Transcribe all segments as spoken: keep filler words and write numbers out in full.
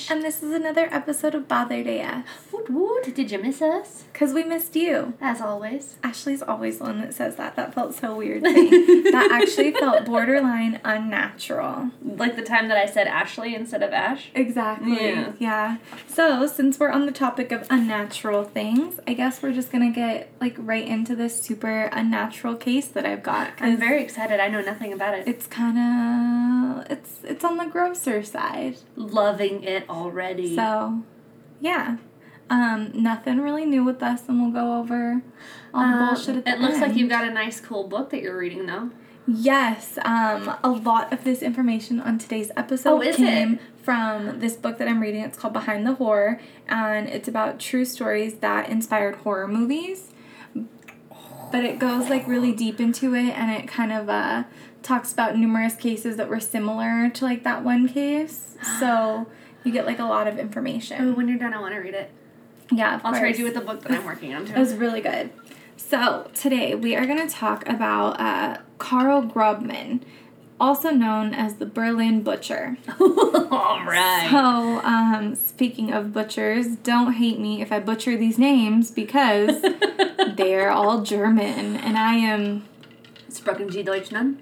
Ash. And this is another episode of Bothered A F. Woot woot, did you miss us? Because we missed you. As always. Ashley's always the one that says that. That felt so weird. That actually felt borderline unnatural. Like the time that I said Ashley instead of Ash? Exactly. Yeah. yeah. So, since we're on the topic of unnatural things, I guess we're just going to get, like, right into this super unnatural case that I've got. I'm very excited. I know nothing about it. It's kind of, it's, it's on the grosser side. Loving it already. So, yeah. Um, nothing really new with us, and we'll go over all the Um, bullshit at the It looks like end. you've got a nice, cool book that you're reading, though. Yes, um, a lot of this information on today's episode Oh, is came it? from this book that I'm reading. It's called Behind the Horror, and it's about true stories that inspired horror movies. But it goes, like, really deep into it, and it kind of uh, talks about numerous cases that were similar to, like, that one case. So you get, like, a lot of Oh, information. when you're done, I want to read it. Yeah, of I'll course. trade you with the book that I'm working on, too. It was really good. So, today we are going to talk about uh, Karl Grubman, also known as the Berlin Butcher. All right. So, um, speaking of butchers, don't hate me if I butcher these names because they're all German, and I am Sprechen Sie Deutsch, none?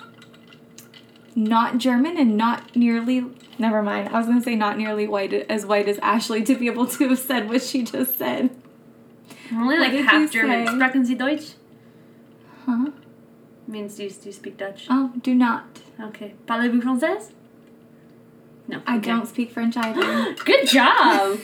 not German and not nearly... Never mind. I was going to say not nearly white as white as Ashley to be able to have said what she just said. I'm only What like did half you German. say? Sprechen Sie Deutsch? Huh? Means do you, do you speak Dutch? Oh, do not. Okay. Parlez-vous français? No. I okay. don't speak French either. Good job!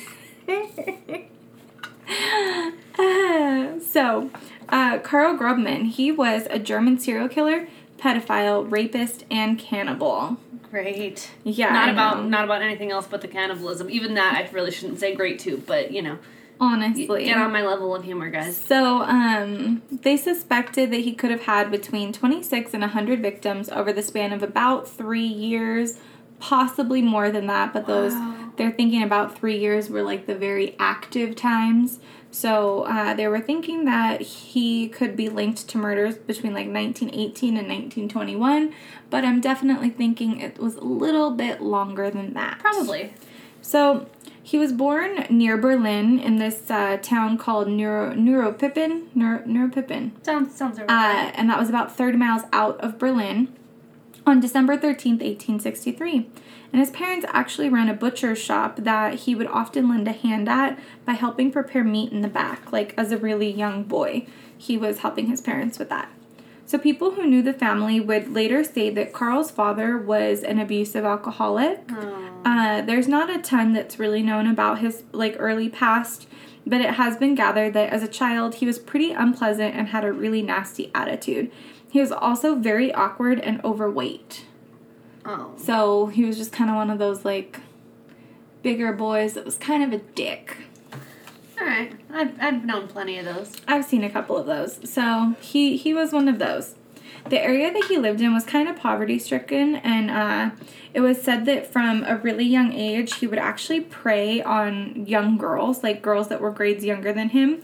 Uh, so, uh, Karl Grubman, he was a German serial killer, pedophile, rapist, and cannibal. Great. Yeah, Not I about know. not about anything else but the cannibalism. Even that I really shouldn't say great too, but you know. Honestly. Get on my level of humor, guys. So, um, they suspected that he could have had between twenty-six and one hundred victims over the span of about three years, possibly more than that, but those, Wow. they're thinking about three years were like the very active times. So, uh, they were thinking that he could be linked to murders between like nineteen eighteen and nineteen twenty-one, but I'm definitely thinking it was a little bit longer than that. Probably. So, he was born near Berlin in this uh, town called Neuro, Neuruppin, Neuro, Neuruppin, Sounds sounds right. uh, and that was about thirty miles out of Berlin on December thirteenth, eighteen sixty-three. And his parents actually ran a butcher's shop that he would often lend a hand at by helping prepare meat in the back. Like, as a really young boy, he was helping his parents with that. So people who knew the family would later say that Karl's father was an abusive alcoholic. Oh. Uh, there's not a ton that's really known about his, like, early past, but it has been gathered that as a child, he was pretty unpleasant and had a really nasty attitude. He was also very awkward and overweight. Oh. So he was just kind of one of those, like, bigger boys that was kind of a dick. Alright. I've, I've known plenty of those. I've seen a couple of those. So he, he was one of those. The area that he lived in was kind of poverty-stricken, and uh, it was said that from a really young age, he would actually prey on young girls, like girls that were grades younger than him,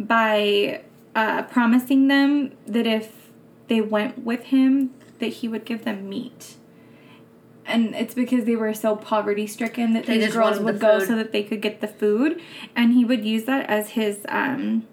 by uh, promising them that if they went with him, that he would give them meat. And it's because they were so poverty-stricken that They these just girls wanted would the go food. so that they could get the food, and he would use that as his... Um,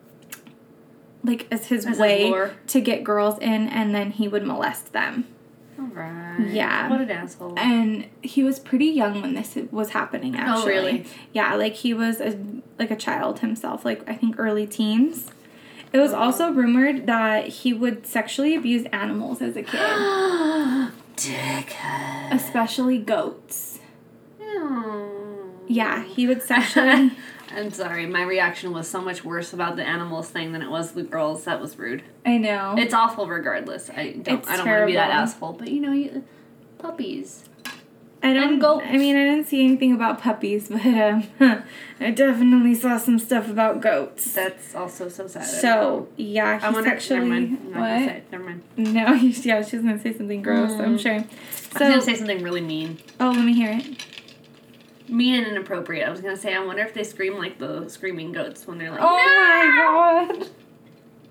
like, as his As a way lure. to get girls in, and then he would molest them. Alright. Yeah. What an asshole. And he was pretty young when this was happening, actually. Oh, really? Yeah, like, he was, a, like, a child himself, like, I think early teens. It was also rumored that he would sexually abuse animals as a kid, Dickhead. especially goats. Oh. Yeah, he would sexually... I'm sorry, my reaction was so much worse about the animals thing than it was the girls. That was rude. I know. It's awful regardless. I don't It's I don't want to be that terrible. asshole, but you know, you, puppies. I don't. and goats. I mean, I didn't see anything about puppies, but um, I definitely saw some stuff about goats. That's also so sad. So yeah, I he wonder, sexually. never mind. I'm not gonna say What? it. Never mind. No, yeah, she's gonna say something gross. I'm Mm. sure. I was So, gonna say something really mean. oh, let me hear it. Mean and inappropriate. I was gonna say, I wonder if they scream like the screaming goats when they're like, Oh my god.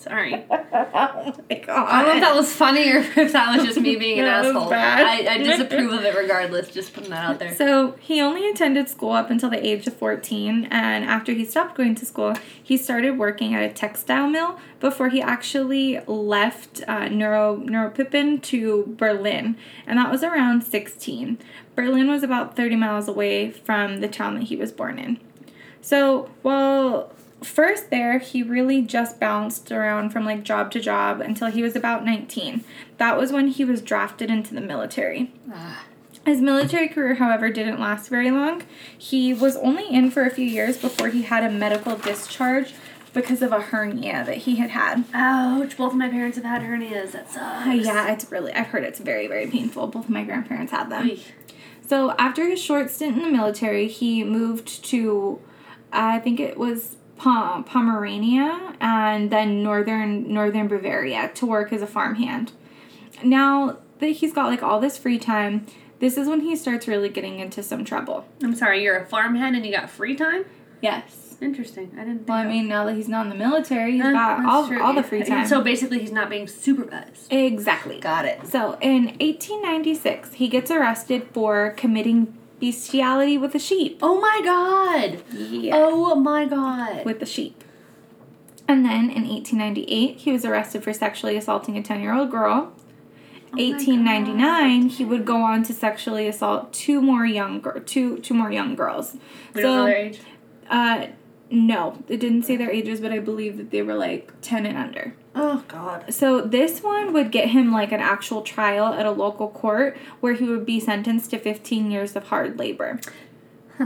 Sorry. Oh my god. I don't know if that was funny or if that was just me being an That was asshole. bad. I, I disapprove of it regardless, just putting that out there. So he only attended school up until the age of fourteen, and after he stopped going to school, he started working at a textile mill before he actually left uh, Neuro Neuruppin to Berlin, and that was around sixteen. Berlin was about thirty miles away from the town that he was born in. So, well, first there, he really just bounced around from, like, job to job until he was about nineteen. That was when he was drafted into the military. Ah. His military career, however, didn't last very long. He was only in for a few years before he had a medical discharge because of a hernia that he had had. Ouch, both of my parents have had hernias. That sucks. Uh, yeah, it's really, I've heard it's very, very painful. Both of my grandparents had them. Eesh. So after his short stint in the military, he moved to, I think it was Pom- Pomerania and then northern northern Bavaria to work as a farmhand. Now that he's got like all this free time, this is when he starts really getting into some trouble. I'm sorry, you're a farmhand and you got free time? Yes. Interesting. I didn't think Well, I that. mean, now that he's not in the military, he's Uh, got that's all, true. all the free time. So basically he's not being supervised. Exactly. Got it. So in eighteen ninety-six, he gets arrested for committing bestiality with a sheep. Oh my god! Yeah. Oh my god. With the sheep. And then in eighteen ninety-eight, he was arrested for sexually assaulting a ten-year-old girl. Oh my eighteen ninety-nine, he would go on to sexually assault two more young gir- two two more young girls. We so, don't know their age? Uh, no, it didn't say their ages, but I believe that they were like ten and under. Oh god. So this one would get him like an actual trial at a local court where he would be sentenced to fifteen years of hard labor. Huh.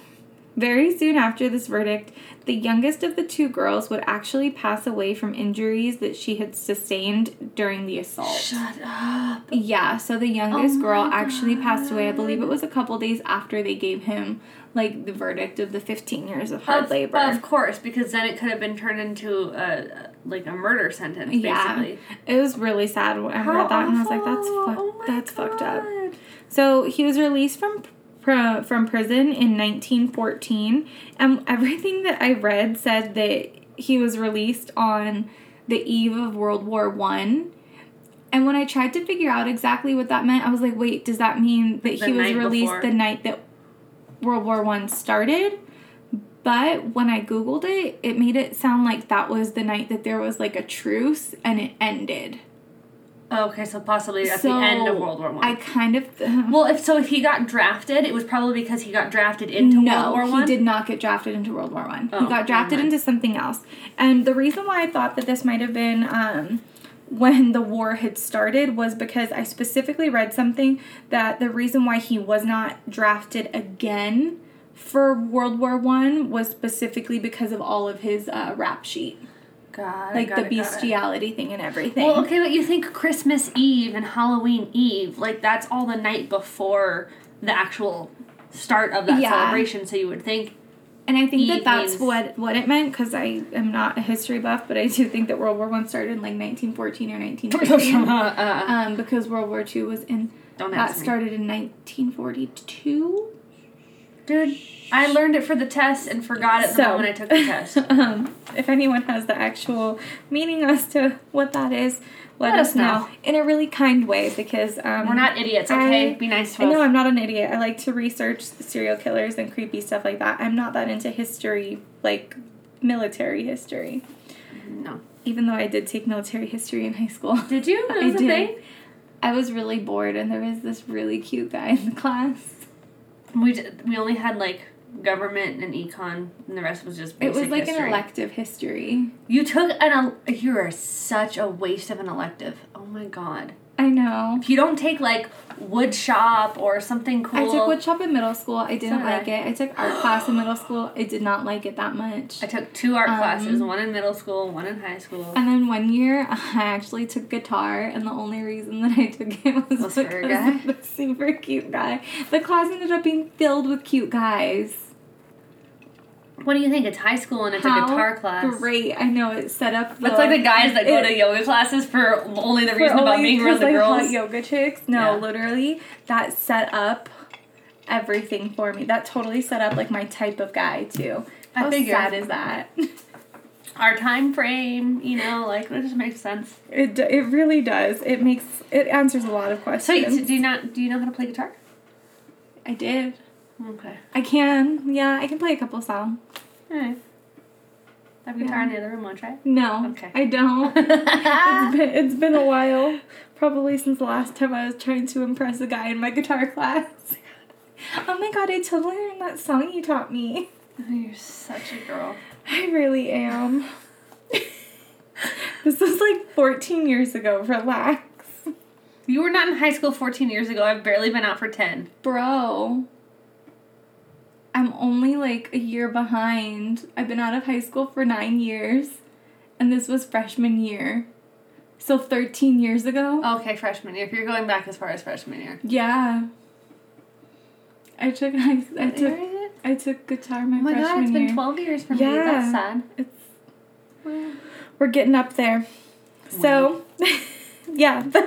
Very soon after this verdict, the youngest of the two girls would actually pass away from injuries that she had sustained during the assault. Shut up. Yeah, so the youngest Oh girl my actually passed away. I believe it God. was a couple days after they gave him like the verdict of the fifteen years of hard Of, labor. of course, because then it could have been turned into a like a murder sentence, basically. Yeah, it was really sad when I How read that, and I was like, "That's awful. fuck, Oh my that's fucked up." God. So he was released from pr- from prison in nineteen fourteen, and everything that I read said that he was released on the eve of World War One. And when I tried to figure out exactly what that meant, I was like, "Wait, does that mean that The he was night released before. the night that World War One started?" But when I Googled it, it made it sound like that was the night that there was like a truce and it ended. Oh, okay, so possibly at So, the end of World War One. I kind of... Well, if so, if he got drafted, it was probably because he got drafted into no, World War One. he did not get drafted into World War One. Oh, he got drafted never mind. into something else. And the reason why I thought that this might have been um, when the war had started was because I specifically read something that the reason why he was not drafted again for World War One was specifically because of all of his uh, rap sheet. God, Like got the it, got it. bestiality thing and everything. Well, okay, but you think Christmas Eve and Halloween Eve, like that's all the night before the actual start of that Yeah. celebration, so you would think. And I think Eve that that's means- what, what it meant, because I am not a history buff, but I do think that World War One started in like nineteen fourteen or nineteen fifteen. uh, um, because World War Two was in, don't that ask me. started in nineteen forty-two. Dude, I learned it for the test and forgot it the So- moment I took the test. um, if anyone has the actual meaning as to what that is, let, Let us us know. know. in a really kind way, because um, We're not idiots, okay? I- Be nice to I us. know I'm not an idiot. I like to research serial killers and creepy stuff like that. I'm not that into history, like military history. No. Even though I did take military history in high school. Did you? That I was a did. thing? I was really bored, and there was this really cute guy in the class. We, d- we only had like government and econ, and the rest was just It basic was like history. an elective history. You took an el- you're such a waste of an elective. Oh my god. I know. If you don't take like wood shop or something cool. I took wood shop in middle school. I didn't So did like it. I took art class in middle school. I did not like it that much. I took two art Um, classes, one in middle school, one in high school. And then one year, I actually took guitar, and the only reason that I took it was, Was for a because guy? of the super cute guy. The class ended up being filled with cute guys. What do you think? It's high school and it's How a guitar class. Great. I know, it set up the... That's like the guys that go it- to yoga classes for only the for reason about only being around because, the like, hot girls. yoga chicks. No, Yeah. literally, that set up everything for me. That totally set up, like, my type of guy, too. I How figure. sad is that? our time frame, you know, like, it just makes sense. It it really does. It makes, it answers a lot of questions. So, so do you not, do you know how to play guitar? I did. Okay. I can. Yeah, I can play a couple songs. Alright. I have a guitar Yeah. in the other room, want to try? No. Okay. I don't. it's, been, it's been a while. Probably since the last time I was trying to impress a guy in my guitar class. Oh my god, I totally learned that song you taught me. Oh, you're such a girl. I really am. This was like fourteen years ago. Relax. You were not in high school fourteen years ago. I've barely been out for ten. Bro. I'm only like a year behind. I've been out of high school for nine years. And this was freshman year. So thirteen years ago? Okay, freshman year. If you're going back as far as freshman year. Yeah. I took I, I What took year is it? I took guitar my Oh my freshman god, it's year. been twelve years for me. Yeah. That's sad. It's we're getting up there. So yeah, the,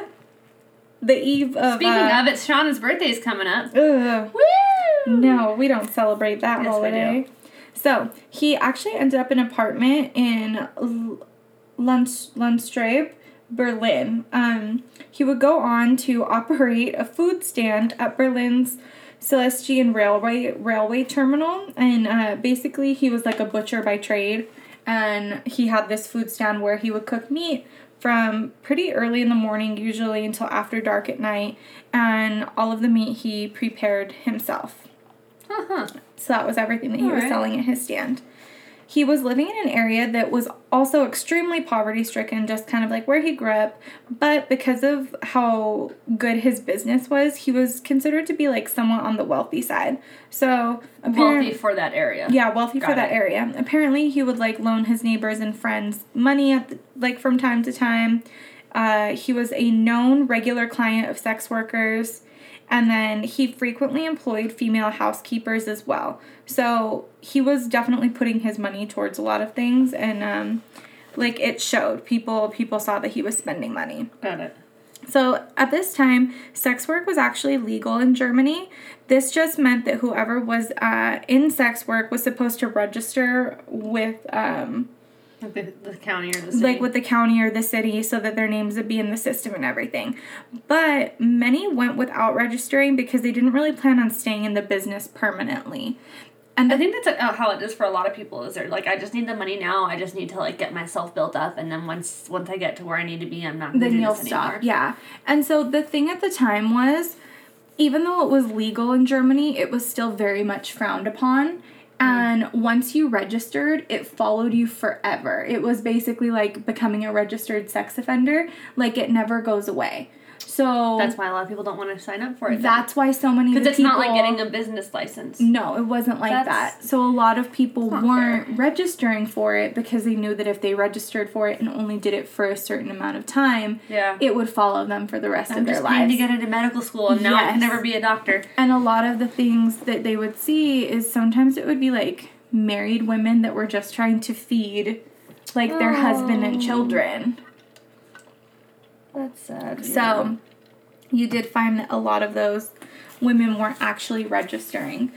the eve of Speaking uh, of it, Shauna's birthday is coming up. ugh, Woo! no, we don't celebrate that Yes, we holiday. do. So he actually ended up in an apartment in L- Lund- Lundstrabe, Berlin. Um, he would go on to operate a food stand at Berlin's Celestian Railway Railway Terminal, and uh, basically he was like a butcher by trade, and he had this food stand where he would cook meat from pretty early in the morning, usually until after dark at night, and all of the meat he prepared himself. Uh-huh. So that was everything that he All was right. selling at his stand. He was living in an area that was also extremely poverty-stricken, just kind of like where he grew up. But because of how good his business was, he was considered to be like somewhat on the wealthy side. So Wealthy for that area. yeah, wealthy Got for that it. area. Apparently, he would like loan his neighbors and friends money at the, like from time to time. Uh, he was a known regular client of sex workers. And then he frequently employed female housekeepers as well. So he was definitely putting his money towards a lot of things, and um, like it showed. People people saw that he was spending money. Got it. So at this time, sex work was actually legal in Germany. This just meant that whoever was uh, in sex work was supposed to register with um, Like the, the county or the city. like with the county or the city so that their names would be in the system and everything. But many went without registering because they didn't really plan on staying in the business permanently. And I the, think that's like, uh, how it is for a lot of people. Is they're like, I just need the money now. I just need to like get myself built up, and then once once I get to where I need to be, I'm not going to then do you'll this stop. anymore. Yeah. And so the thing at the time was, even though it was legal in Germany, it was still very much frowned upon. And once you registered, it followed you forever. It was basically like becoming a registered sex offender. Like, it never goes away. So That's why a lot of people don't want to sign up for it. that's why so many of the Because it's people... not like getting a business license. No, it wasn't like That's- that. So a lot of people not weren't fair. registering for it because they knew that if they registered for it and only did it for a certain amount of time, Yeah. it would follow them for the rest I'm of their just paying lives. to get into medical school, and now I can Yes. never be a doctor. And a lot of the things that they would see is sometimes it would be like married women that were just trying to feed like their husband and Oh. children. That's sad. So you did find that a lot of those women weren't actually registering.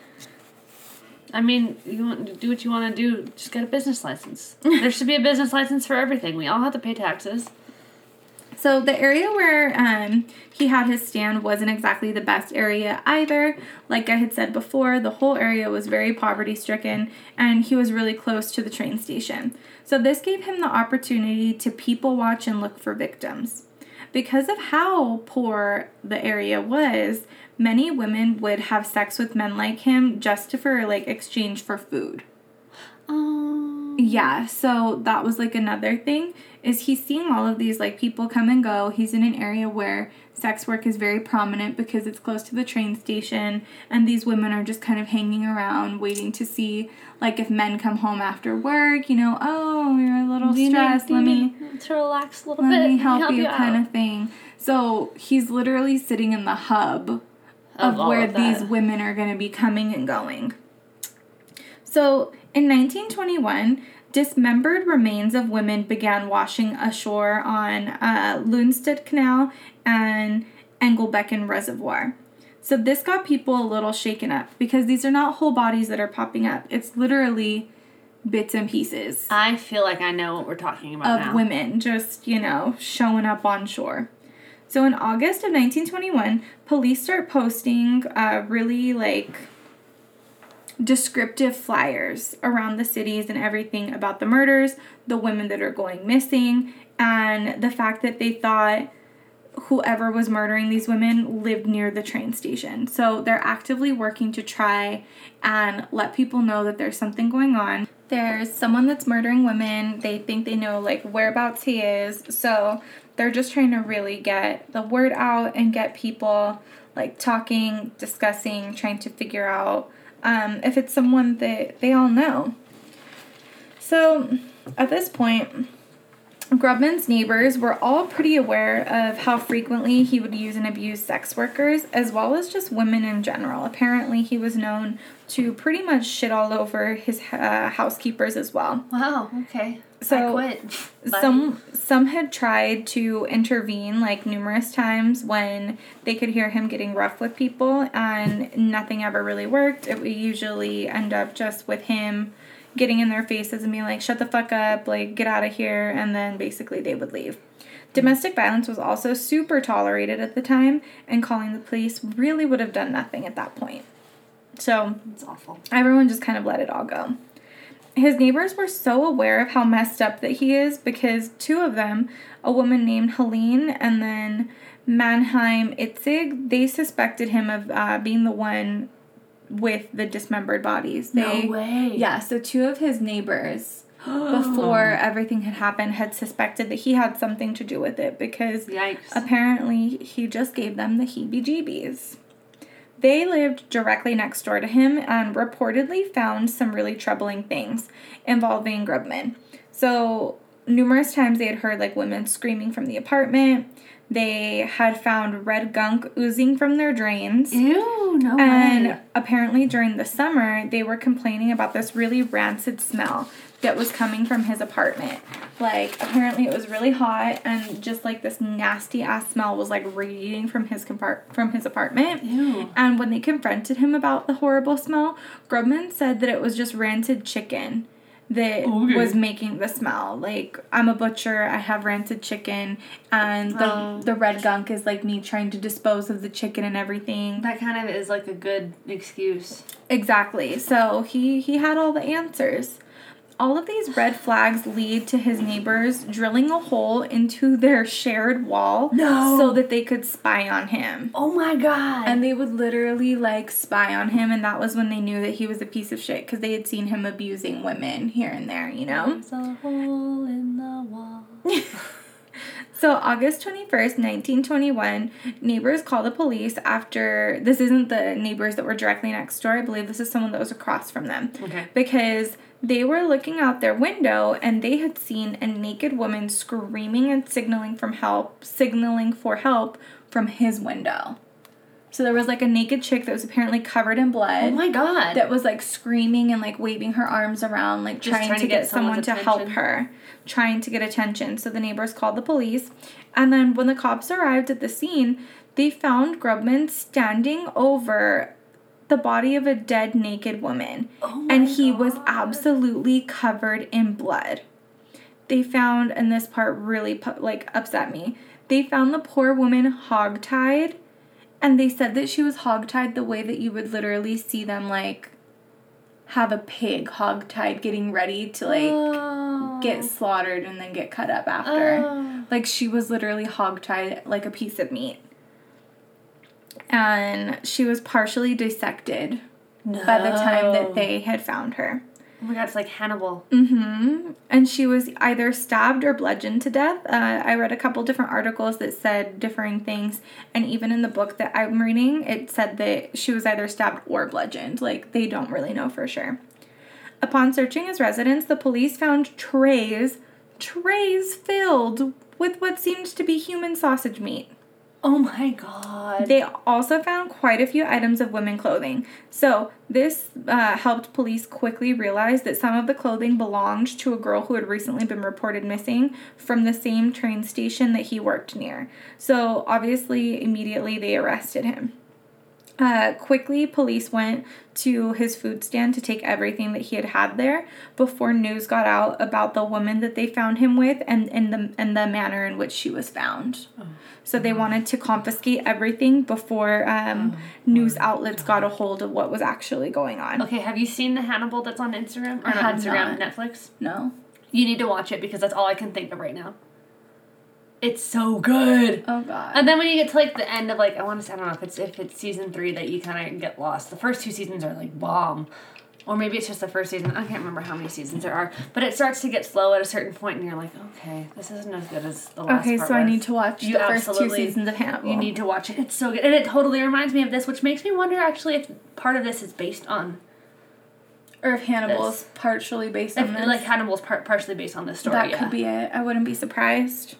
I mean, you want to do what you want to do. Just get a business license. There should be a business license for everything. We all have to pay taxes. So the area where um, he had his stand wasn't exactly the best area either. Like I had said before, the whole area was very poverty stricken, and he was really close to the train station. So this gave him the opportunity to people watch and look for victims. Because of how poor the area was, many women would have sex with men like him just to, for like exchange for food. Um, Yeah, so that was like another thing is he's seeing all of these like people come and go. He's in an area where sex work is very prominent because it's close to the train station, and these women are just kind of hanging around waiting to see like if men come home after work, you know, oh, you're a little Do you need- stressed, do you let me need to relax a little let bit. me help, you, out. kind of thing. So he's literally sitting in the hub of, Of all where of these that. women are going to be coming and going. So in nineteen twenty-one, dismembered remains of women began washing ashore on uh, Lundstedt Canal and Engelbecken Reservoir. So this got people a little shaken up because these are not whole bodies that are popping up. It's literally bits and pieces I feel like I know what we're talking about of now. women just, you know, showing up on shore. So in August of nineteen twenty-one, police start posting uh, really, like, descriptive flyers around the cities and everything about the murders, the women that are going missing, and the fact that they thought whoever was murdering these women lived near the train station. So they're actively working to try and let people know that there's something going on. There's someone that's murdering women. They think they know, like, whereabouts he is. So they're just trying to really get the word out and get people, like, talking, discussing, trying to figure out um, if it's someone that they all know. So at this point, Grubman's neighbors were all pretty aware of how frequently he would use and abuse sex workers, as well as just women in general. Apparently, he was known to pretty much shit all over his uh, housekeepers as well. Wow, okay. So, I quit. some some had tried to intervene, like, numerous times when they could hear him getting rough with people, and nothing ever really worked. It would usually end up just with him getting in their faces and being like, shut the fuck up, like, get out of here, and then basically they would leave. Domestic violence was also super tolerated at the time, and calling the police really would have done nothing at that point. So, it's awful. Everyone just kind of let it all go. His neighbors were so aware of how messed up that he is because two of them, a woman named Helene and then Mannheim Itzig, they suspected him of uh, being the one with the dismembered bodies. They, no way. Yeah, so two of his neighbors, before everything had happened, had suspected that he had something to do with it because Yikes. apparently he just gave them the heebie-jeebies. They lived directly next door to him and reportedly found some really troubling things involving Grubman. So numerous times they had heard, like, women screaming from the apartment. They had found red gunk oozing from their drains. Ew, no and way. apparently during the summer, they were complaining about this really rancid smell that was coming from his apartment. Like, apparently it was really hot, and just, like, this nasty-ass smell was, like, radiating from his compart- from his apartment. Ew. And when they confronted him about the horrible smell, Grubman said that it was just rancid chicken that Okay. was making the smell. Like, I'm a butcher, I have rancid chicken, and the Oh. the red gunk is, like, me trying to dispose of the chicken and everything. That kind of is like a good excuse. Exactly. So he, he had all the answers. All of these red flags lead to his neighbors drilling a hole into their shared wall No. so that they could spy on him. Oh my god. And they would literally, like, spy on him, and that was when they knew that he was a piece of shit, because they had seen him abusing women here and there, you know? There's a hole in the wall. So, August twenty-first, nineteen twenty-one, neighbors called the police after, this isn't the neighbors that were directly next door, I believe this is someone that was across from them. Okay. Because they were looking out their window and they had seen a naked woman screaming and signaling from help, signaling for help from his window. So there was, like, a naked chick that was apparently covered in blood. Oh my god. That was, like, screaming and, like, waving her arms around, like, Just trying, trying to to get, get someone someone's to help attention. her, trying to get attention. So the neighbors called the police, and then when the cops arrived at the scene, they found Grubman standing over the body of a dead naked woman, Oh my and he God. was absolutely covered in blood. They found, and this part really, pu- like, upset me, they found the poor woman hogtied. And they said that she was hogtied the way that you would literally see them, like, have a pig hogtied getting ready to, like, Oh. get slaughtered and then get cut up after. Oh. Like, she was literally hogtied like a piece of meat. And she was partially dissected No. by the time that they had found her. Oh my god, it's like Hannibal. Mm-hmm. And she was either stabbed or bludgeoned to death. Uh, I read a couple different articles that said differing things. And even in the book that I'm reading, it said that she was either stabbed or bludgeoned. Like, they don't really know for sure. Upon searching his residence, the police found trays, trays filled with what seemed to be human sausage meat. Oh my god. They also found quite a few items of women clothing. So this uh, helped police quickly realize that some of the clothing belonged to a girl who had recently been reported missing from the same train station that he worked near. So obviously, immediately they arrested him. Uh, quickly, police went to his food stand to take everything that he had had there before news got out about the woman that they found him with and, and, the, and the manner in which she was found. Oh. So they wanted to confiscate everything before um, oh, news outlets got a hold of what was actually going on. Okay, have you seen the Hannibal that's on Instagram? Or not Instagram, not. Netflix? No. You need to watch it because that's all I can think of right now. It's so good. Oh, God. And then when you get to, like, the end of, like, I want to say, I don't know if it's if it's season three that you kind of get lost. The first two seasons are, like, bomb. Or maybe it's just the first season. I can't remember how many seasons there are. But it starts to get slow at a certain point, and you're like, okay, this isn't as good as the last Okay, part so was. I need to watch you the first two seasons of Hannibal. You need to watch it. It's so good. And it totally reminds me of this, which makes me wonder, actually, if part of this is based on... Or if Hannibal is partially based on if, this. Like, Hannibal's par- partially based on this story, That yeah. could be it. I wouldn't be surprised.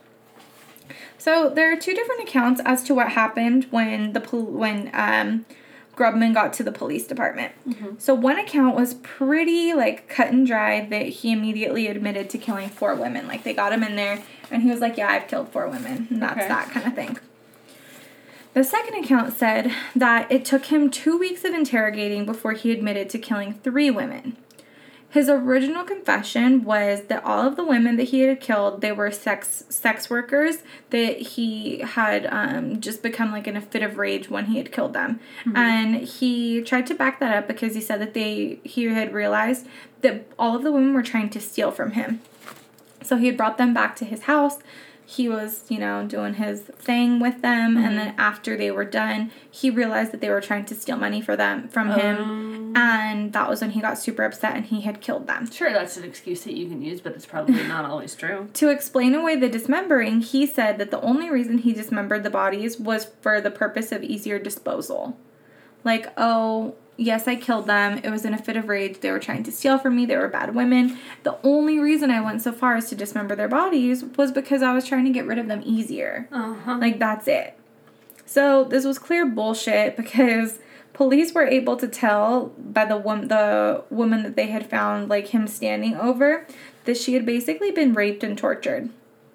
So there are two different accounts as to what happened when the pol- when um, Grubman got to the police department. Mm-hmm. So one account was pretty like cut and dry that he immediately admitted to killing four women. Like they got him in there and he was like, "Yeah, I've killed four women." And that's okay. That kind of thing. The second account said that it took him two weeks of interrogating before he admitted to killing three women. His original confession was that all of the women that he had killed, they were sex sex workers, that he had um, just become like in a fit of rage when he had killed them. Mm-hmm. And he tried to back that up because he said that they he had realized that all of the women were trying to steal from him. So he had brought them back to his house. He was, you know, doing his thing with them, mm-hmm. and then after they were done, he realized that they were trying to steal money for them from um, him, and that was when he got super upset and he had killed them. Sure, that's an excuse that you can use, but it's probably not always true. To explain away the dismembering, he said that the only reason he dismembered the bodies was for the purpose of easier disposal. Like, oh... yes, I killed them. It was in a fit of rage. They were trying to steal from me. They were bad women. The only reason I went so far as to dismember their bodies was because I was trying to get rid of them easier. Uh-huh. Like, that's it. So, this was clear bullshit because police were able to tell by the, wom- the woman that they had found, like, him standing over, that she had basically been raped and tortured.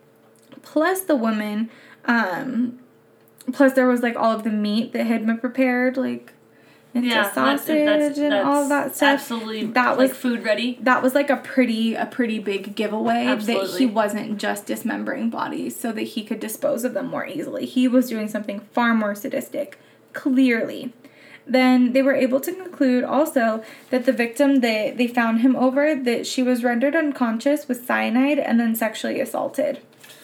Plus, the woman, um, plus there was, like, all of the meat that had been prepared, like... It's yeah, a sausage that's, that's, and that's all that stuff. Absolutely, that was like food ready. That was like a pretty, a pretty big giveaway absolutely. That he wasn't just dismembering bodies so that he could dispose of them more easily. He was doing something far more sadistic, clearly. Then they were able to conclude also that the victim that they found him over, that she was rendered unconscious with cyanide and then sexually assaulted.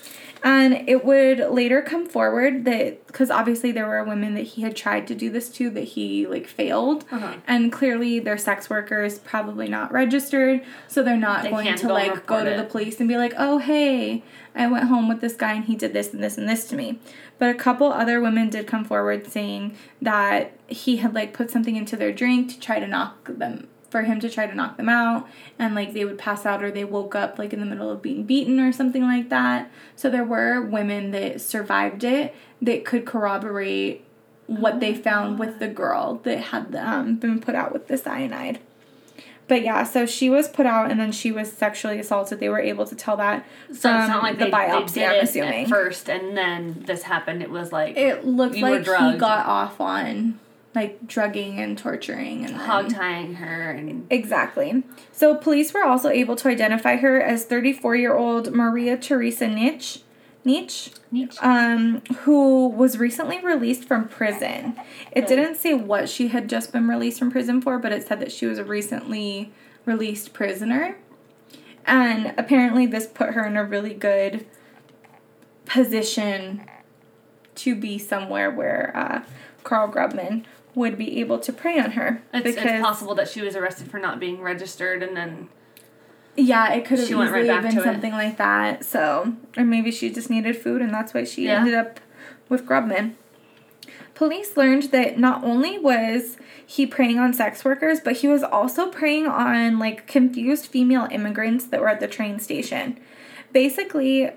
And it would later come forward that, because obviously there were women that he had tried to do this to that he, like, failed. Uh-huh. And clearly they're sex workers, probably not registered, so they're not they going to, go like, go to it. the police and be like, oh, hey, I went home with this guy and he did this and this and this to me. But a couple other women did come forward saying that he had, like, put something into their drink to try to knock them for him to try to knock them out, and like they would pass out or they woke up like in the middle of being beaten or something like that. So there were women that survived it that could corroborate what oh they found God. with the girl that had um, been put out with the cyanide. But yeah, so she was put out and then she was sexually assaulted. They were able to tell that so it's not like the they, biopsy, they did I'm it assuming. At first and then this happened. It was like it looked like he got off on like drugging and torturing and hog tying her and exactly. So police were also able to identify her as thirty-four-year-old Maria Teresa Nitsch, Nitsch, Nitsch. Um, who was recently released from prison. It Good. didn't say what she had just been released from prison for, but it said that she was a recently released prisoner, and apparently this put her in a really good position to be somewhere where uh, Carl Grubman would be able to prey on her. It's, because it's possible that she was arrested for not being registered and then... Yeah, it could have easily right been something it. like that. So, or maybe she just needed food and that's why she yeah. ended up with Grubman. Police learned that not only was he preying on sex workers, but he was also preying on, like, confused female immigrants that were at the train station. Basically...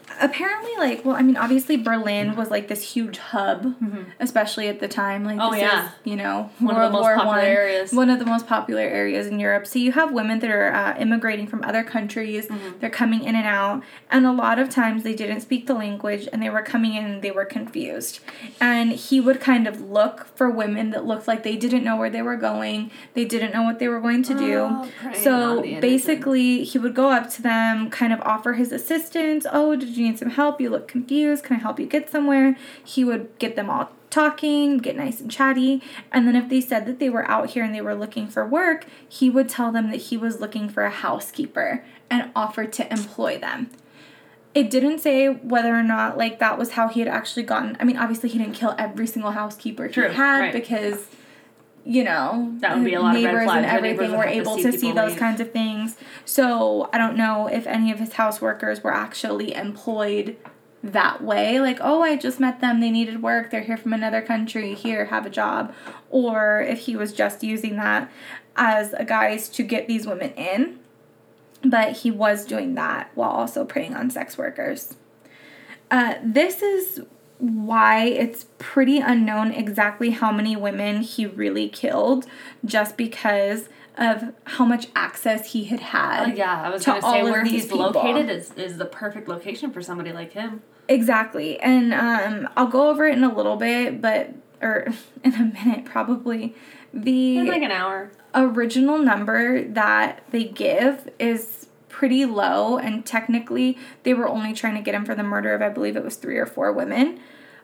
apparently, like, well, I mean, obviously Berlin was, like, this huge hub, mm-hmm. especially at the time. Like, oh, this yeah. is, you know, one World of the most War popular One, areas. One of the most popular areas in Europe. So you have women that are uh, immigrating from other countries. Mm-hmm. They're coming in and out. And a lot of times they didn't speak the language and they were coming in and they were confused. And he would kind of look for women that looked like they didn't know where they were going. They didn't know what they were going to do. Oh, so basically, he would go up to them, kind of offer his assistance. Oh, did you need some help? You look confused. Can I help you get somewhere? He would get them all talking, get nice and chatty. And then if they said that they were out here and they were looking for work, he would tell them that he was looking for a housekeeper and offered to employ them. It didn't say whether or not, like, that was how he had actually gotten... I mean, obviously, he didn't kill every single housekeeper True, he had right. because, you know... That would be a lot of red neighbors flags. and everything were able to see, see those leave. kinds of things. So, I don't know if any of his house workers were actually employed that way. Like, oh, I just met them. They needed work. They're here from another country. Here, have a job. Or if he was just using that as a guise to get these women in. But he was doing that while also preying on sex workers. Uh, this is why it's pretty unknown exactly how many women he really killed, just because of how much access he had had. Oh, yeah, I was going to say where he's people. located is, is the perfect location for somebody like him. Exactly. And um, I'll go over it in a little bit, but, or in a minute probably. The in like an hour. Original number that they give is pretty low, and technically they were only trying to get him for the murder of, I believe it was three or four women.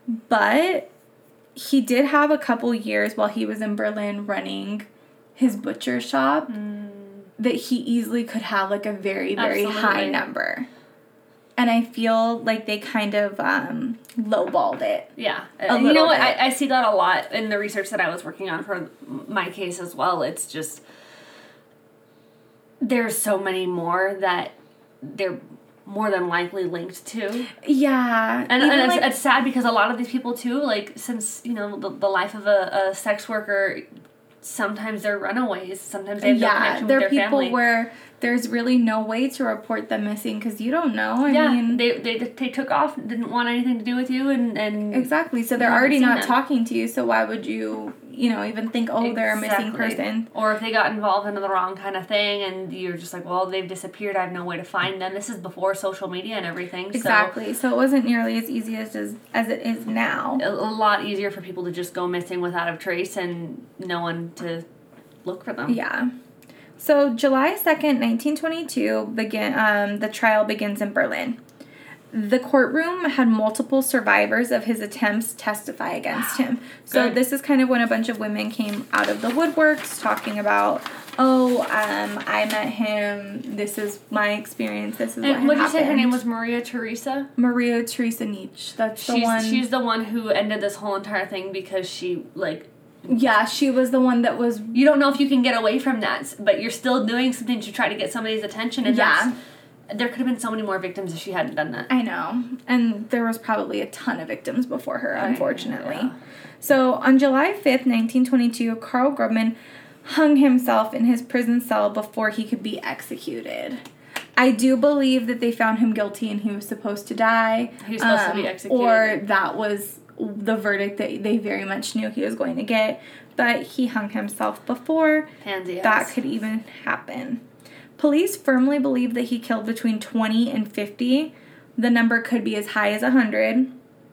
But he did have a couple years while he was in Berlin running his butcher shop mm. that he easily could have like a very, very Absolutely. high number. And I feel like they kind of um, lowballed it. Yeah. Uh, you know what? I, I see that a lot in the research that I was working on for my case as well. It's just, there's so many more that they're more than likely linked to. Yeah. And, and it's, like, it's sad because a lot of these people, too, like, since, you know, the, the life of a, a sex worker, sometimes they're runaways. Sometimes they have yeah, no connection with their family. Yeah, they're people where there's really no way to report them missing because you don't know. I yeah, mean, they, they they took off, didn't want anything to do with you, and... and exactly, so they're already not them. talking to you, so why would you, you know, even think, oh, exactly. they're a missing person? Or if they got involved into the wrong kind of thing, and you're just like, well, they've disappeared, I have no way to find them. This is before social media and everything. Exactly, so, so it wasn't nearly as easy as, as, as it is now. A, a lot easier for people to just go missing without a trace and no one to look for them. Yeah. So July second, nineteen twenty-two, begin um, the trial begins in Berlin. The courtroom had multiple survivors of his attempts testify against him. So Good. This is kind of when a bunch of women came out of the woodworks talking about, oh, um, I met him, this is my experience, this is and what happened. What did you say her name was? Maria Teresa? Maria Teresa Nietzsche. That's the she's, one. She's the one who ended this whole entire thing because she, like... Yeah, she was the one that was... You don't know if you can get away from that, but you're still doing something to try to get somebody's attention. And yeah. That's, there could have been so many more victims if she hadn't done that. I know. And there was probably a ton of victims before her, unfortunately. Yeah. So, on July fifth, nineteen twenty-two, Karl Grubman hung himself in his prison cell before he could be executed. I do believe that they found him guilty and he was supposed to die. He was supposed um, to be executed. Or that was... the verdict that they very much knew he was going to get, but he hung himself before Pansy that could even happen. Police firmly believe that he killed between twenty and fifty. The number could be as high as one hundred.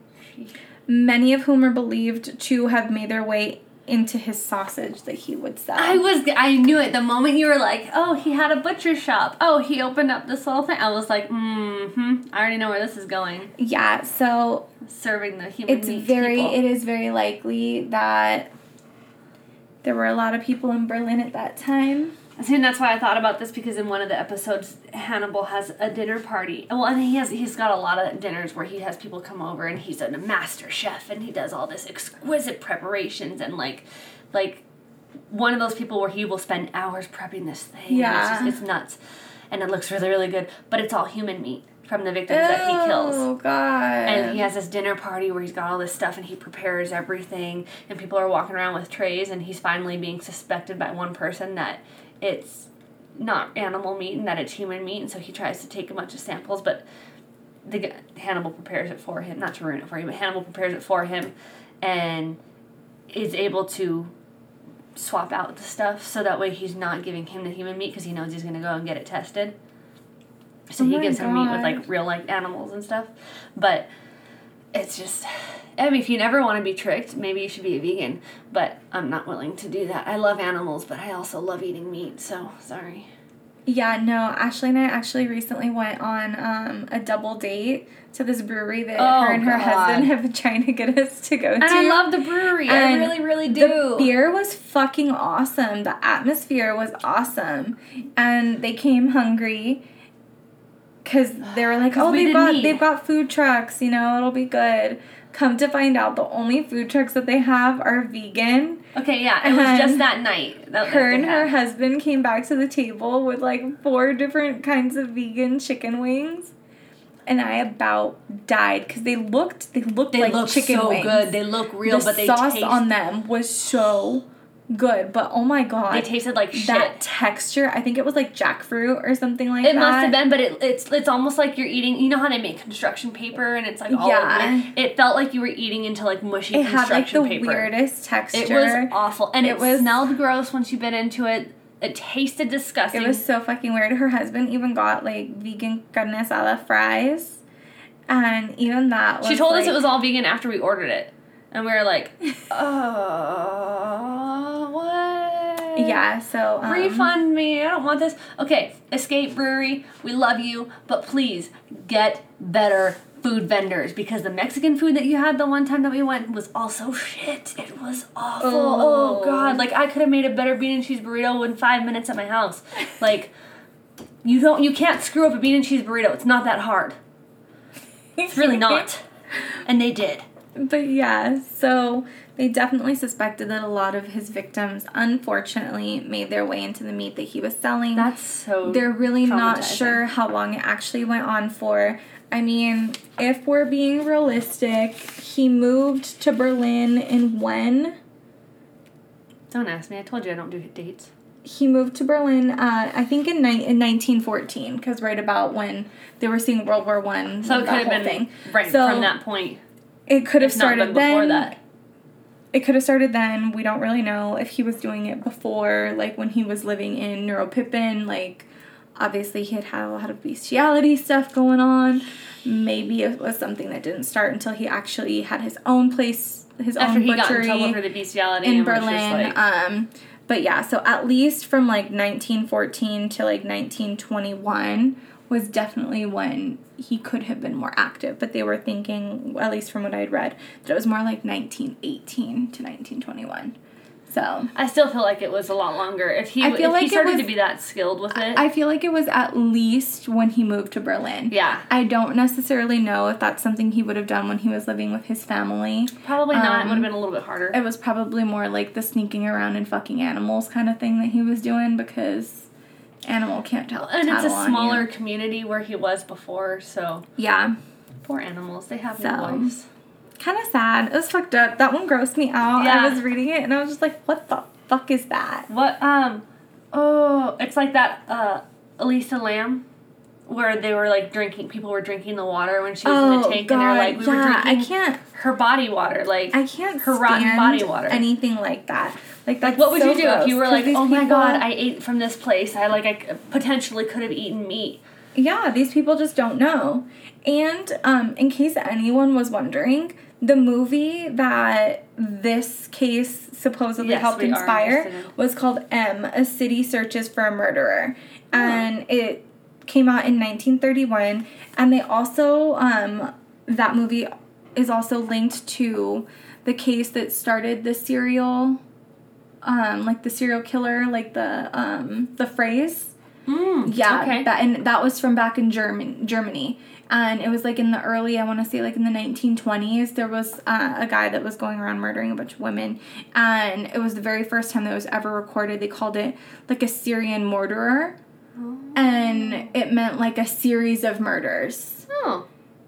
Many of whom are believed to have made their way into his sausage that he would sell. I was, I knew it. The moment you were like, oh, he had a butcher shop. Oh, he opened up this whole thing. I was like, mm-hmm. I already know where this is going. Yeah, so... Serving the human it's meat very, people. It is very likely that there were a lot of people in Berlin at that time. See, and that's why I thought about this, because in one of the episodes, Hannibal has a dinner party. Well, and he has, he's got a lot of dinners where he has people come over, and he's a master chef, and he does all this exquisite preparations, and, like, like one of those people where he will spend hours prepping this thing. Yeah. And it's, just, it's nuts. And it looks really, really good. But it's all human meat from the victims Ew, that he kills. Oh, God. And he has this dinner party where he's got all this stuff, and he prepares everything, and people are walking around with trays, and he's finally being suspected by one person that it's not animal meat and that it's human meat, and so he tries to take a bunch of samples, but the g- Hannibal prepares it for him, not to ruin it for you, but Hannibal prepares it for him, and is able to swap out the stuff so that way he's not giving him the human meat because he knows he's going to go and get it tested. So Oh he my gives him meat with God. like real like animals and stuff. But it's just, I mean, if you never want to be tricked, maybe you should be a vegan. But I'm not willing to do that. I love animals, but I also love eating meat. So sorry. Yeah, no, Ashley and I actually recently went on um, a double date to this brewery that Oh, her and her God. husband have been trying to get us to go And to. I love the brewery. I And really, really do. The beer was fucking awesome. The atmosphere was awesome. And they came hungry because they were like, 'Cause oh, we they've didn't got, eat. they've got food trucks, you know, it'll be good. Come to find out, the only food trucks that they have are vegan. Okay, yeah, it was And just that night. That Her that and they her had. husband came back to the table with like four different kinds of vegan chicken wings. And I about died because they looked they looked They like look chicken so wings. good. They look real, the but they sauce taste. on them was so good. But oh my god, They tasted like shit. that texture. I think it was like jackfruit or something like It that. must have been, but it, it's it's almost like you're eating. You know how they make construction paper, and it's like all Yeah. over it. It felt like you were eating into like mushy It had like construction the paper. weirdest texture. It was awful, and it, It was- smelled gross once you bit into it. It tasted disgusting. It was so fucking weird. Her husband even got like vegan carne asada fries, and even that was she told us like- it was all vegan after we ordered it, and we were like, "Oh, what? Yeah, so um, Refund me. I don't want this." Okay, Escape Brewery, we love you, but please get better food vendors because the Mexican food that you had the one time that we went was also shit. It was awful. Oh, Oh. God. Like, I could have made a better bean and cheese burrito in five minutes at my house. Like, you don't, you can't screw up a bean and cheese burrito. It's not that hard. It's really not. And they did. But yeah, so they definitely suspected that a lot of his victims, unfortunately, made their way into the meat that he was selling. That's so They're really not traumatizing. sure how long it actually went on for. I mean, if we're being realistic, he moved to Berlin in when? Don't ask me. I told you I don't do dates. He moved to Berlin, uh, I think in, ni- in nineteen fourteen, because right about when they were seeing World War One, So it that could have whole been thing. right So from that point. It could have If not started been before then. that. It could have started then. We don't really know if he was doing it before, like when he was living in Neuropippin. Like, obviously, he had had a lot of bestiality stuff going on. Maybe it was something that didn't start until he actually had his own place, his After own he got in butchery trouble for the bestiality in and was Berlin. just like, um, but yeah, so at least from like nineteen fourteen to like nineteen twenty-one was definitely when he could have been more active. But they were thinking, at least from what I'd read, that it was more like nineteen eighteen to nineteen twenty-one. So I still feel like it was a lot longer. If he I if feel he like it started was- to be that skilled with it, I feel like it was at least when he moved to Berlin. yeah, I don't necessarily know if that's something he would have done when he was living with his family. probably not. It Um, would have been a little bit harder. It was probably more like the sneaking around and fucking animals kind of thing that he was doing because animal can't tell. And it's a tattle on smaller you. community where he was before, so Yeah, poor animals. They have So, no voice. kind of sad. It was fucked up. That one grossed me out. Yeah. I was reading it and I was just like, what the fuck is that? What um, oh, it's like that uh, Elisa Lamb, where they were like drinking. People were drinking the water when she was in the tank, and they're like, we were Oh, yeah, drinking I can't. her body water, like I can't her rotten stand body water. anything like that. Like that's Like, what would so you do if you gross, were 'cause like, these oh my people- god, I ate from this place. I like, I c- potentially could have eaten meat. Yeah, these people just don't know. And um, in case anyone was wondering, the movie that this case supposedly Yes, helped we are inspire interested in. was called M, A City Searches for a Murderer. And it came out in nineteen thirty-one. And they also, um, that movie is also linked to the case that started the serial, um, like the serial killer, like the, um, the phrase. Mm, Yeah, okay. that and that was from back in German Germany, and it was like in the early, I want to say like in the nineteen twenties. There was uh, a guy that was going around murdering a bunch of women, and it was the very first time that was ever recorded. They called it like a Syrian murderer, and it meant like a series of murders. Oh.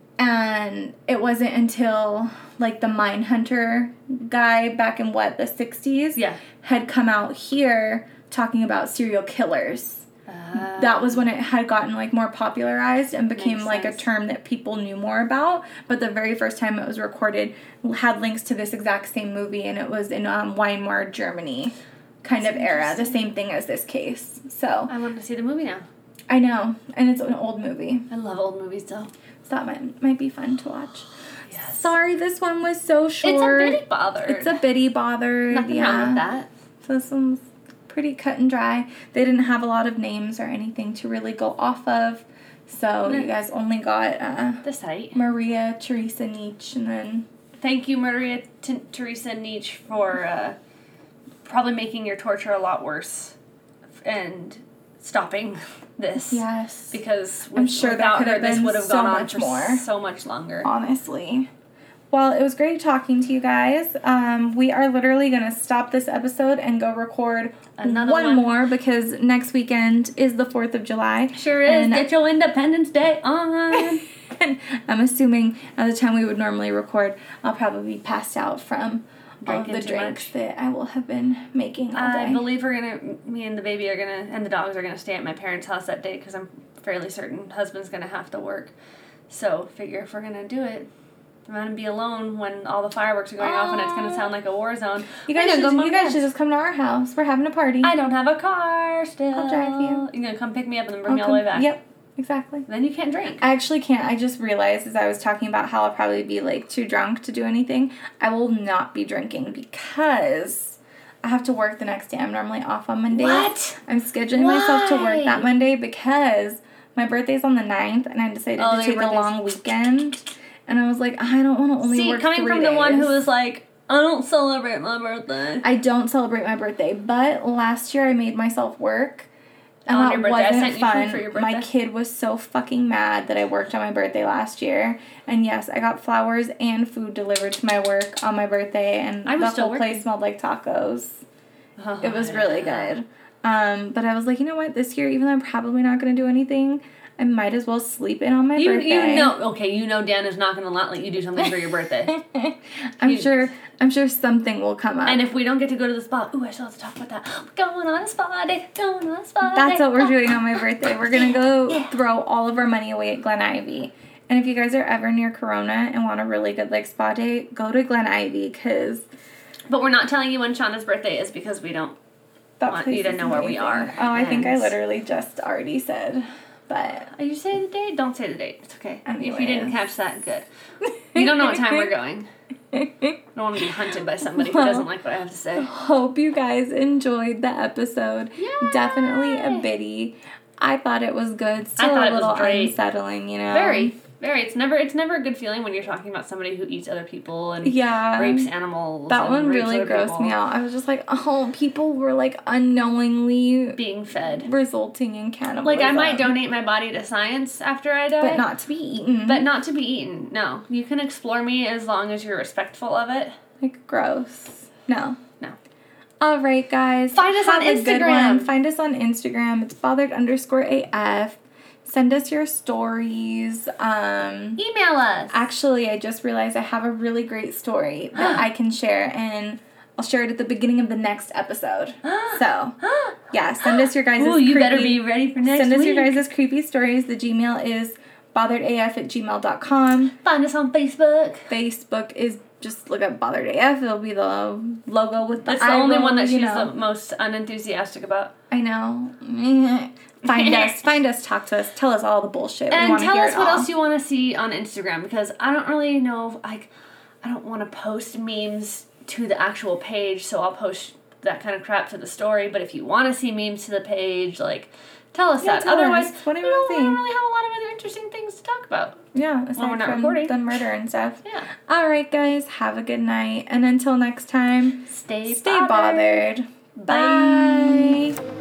And it wasn't until like the Mindhunter guy back in what the sixties Yeah. had come out here talking about serial killers. Uh, that was when it had gotten like more popularized and became Makes like sense. a term that people knew more about. But the very first time it was recorded had links to this exact same movie, and it was in um, Weimar, Germany kind That's of era. The interesting. same thing as this case. So I want to see the movie now. I know, and it's an old movie. I love old movies though. So that might, might be fun to watch. Yes. Sorry, this one was so short. It's a bitty bothered. It's a bitty bothered. Nothing yeah. wrong with that. So this one's pretty cut and dry. They didn't have a lot of names or anything to really go off of. So No. you guys only got uh, The site. Maria Teresa Nietzsche, and then Thank you, Maria T- Teresa Nietzsche, for uh, probably making your torture a lot worse and stopping this. yes, Because with, I'm sure that without could her, have this been would have so gone on much for more. so much longer. honestly. Well, it was great talking to you guys. Um, we are literally going to stop this episode and go record Another one, one. more because next weekend is the fourth of July. Sure is. And- Get your Independence Day on. And I'm assuming at the time we would normally record, I'll probably be passed out from all of Drinking the too drinks much. that I will have been making all I day. believe we're gonna, me and the baby are gonna, and the dogs are gonna stay at my parents' house that day because I'm fairly certain husband's gonna have to work. So figure if we're gonna do it, I'm gonna be alone when all the fireworks are going off and it's gonna sound like a war zone. You guys, We're should, gonna go you guys mom should just come to our house. We're having a party. I don't have a car still. I'll drive you. You're gonna come pick me up and then bring I'll me all the way come- back. Yep, exactly. Then you can't drink. I actually can't. I just realized as I was talking about how I'll probably be like too drunk to do anything, I will not be drinking because I have to work the next day. I'm normally off on Mondays. What? I'm scheduling myself to work Why? that Monday because my birthday's on the ninth and I decided Oh, to your take a birthday's- long weekend. And I was like, I don't want to only See, work coming three from the one who days. was like, I don't celebrate my birthday. I don't celebrate my birthday, but last year I made myself work. And On that your birthday. I wasn't sent you food fun. for your My birthday. kid was so fucking mad that I worked on my birthday last year. And yes, I got flowers and food delivered to my work on my birthday, and I was the still whole place working. smelled like tacos. Oh, It was really good. Um, but I was like, you know what? This year, even though I'm probably not going to do anything, I might as well sleep in on my You birthday. you know okay you know Dan is not gonna not let you do something for your birthday. I'm You- sure. I'm sure something will come up. And if we don't get to go to the spa, ooh, I still have to talk about that. We're going on a spa day, going on a spa That's day. what we're doing on my birthday. We're gonna go Yeah. throw all of our money away at Glen Ivy. And if you guys are ever near Corona and want a really good like spa day, go to Glen Ivy because But we're not telling you when Shauna's birthday is because we don't that want place you to is know where we amazing. are. Oh, I think I And- literally just already said, but Are you saying the date? Don't say the date. It's okay. If you didn't Anyways. catch that, good. You don't know what time we're going. I don't want to be hunted by somebody who Well, doesn't like what I have to say. Hope you guys enjoyed the episode. Yay! Definitely a biddy. I thought it was good. Still thought a it was little great. unsettling, you know. Very, very. It's never. It's never a good feeling when you're talking about somebody who eats other people and Yeah. rapes animals. That and one rapes really other grossed people. me out. I was just like, oh, people were like unknowingly Being fed. resulting in cannibalism. Like I might donate my body to science after I die, but not to be eaten. but not to be eaten. No, you can explore me as long as you're respectful of it. like gross. No. No. All right, guys. Find us Have on a good Instagram. one. Find us on Instagram. It's bothered underscore A F. Send us your stories. Um, Email us. actually, I just realized I have a really great story that I can share, and I'll share it at the beginning of the next episode. So, yeah, send us your guys' Ooh, you creepy, better be ready for next Send us week. your guys' creepy stories. The Gmail is botheredaf at gmail dot com. Find us on Facebook. Facebook is just look up Bothered A F. It'll be the logo with the That's the eye only roll, one that you she's know. the most unenthusiastic about. I know. Find us. Find us. Talk to us. Tell us all the bullshit. we And want to tell hear us it what all. else you want to see on Instagram because I don't really know. Like, I don't want to post memes to the actual page, so I'll post that kind of crap to the story. But if you want to see memes to the page, like, tell us Yeah, that. tell Otherwise, us. What do we you don't wanna see? really have a lot of other interesting things to talk about. Yeah, aside we're not from recording. the murder and stuff. Yeah. All right, guys. Have a good night. And until next time, Stay, stay bothered. bothered. Bye.